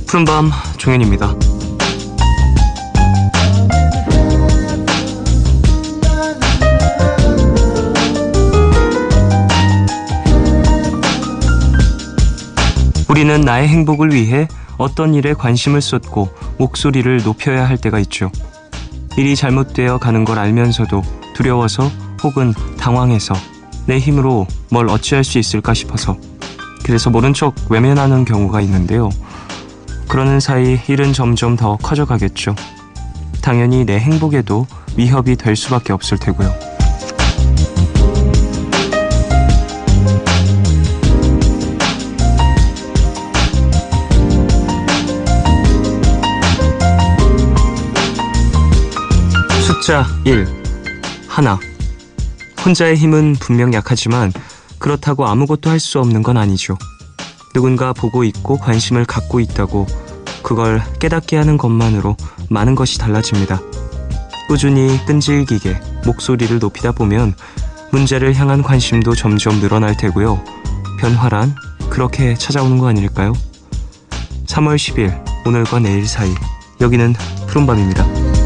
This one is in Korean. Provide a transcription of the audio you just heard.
푸른밤 종현입니다. 우리는 나의 행복을 위해 어떤 일에 관심을 쏟고 목소리를 높여야 할 때가 있죠. 일이 잘못되어 가는 걸 알면서도 두려워서 혹은 당황해서 내 힘으로 뭘 어찌할 수 있을까 싶어서 그래서 모른 척 외면하는 경우가 있는데요. 그러는 사이 일은 점점 더 커져가겠죠. 당연히 내 행복에도 위협이 될 수밖에 없을 테고요. 숫자 1. 하나. 혼자의 힘은 분명 약하지만 그렇다고 아무것도 할 수 없는 건 아니죠. 누군가 보고 있고 관심을 갖고 있다고 그걸 깨닫게 하는 것만으로 많은 것이 달라집니다. 꾸준히 끈질기게 목소리를 높이다 보면 문제를 향한 관심도 점점 늘어날 테고요. 변화란 그렇게 찾아오는 거 아닐까요? 3월 10일 오늘과 내일 사이 여기는 푸른밤입니다.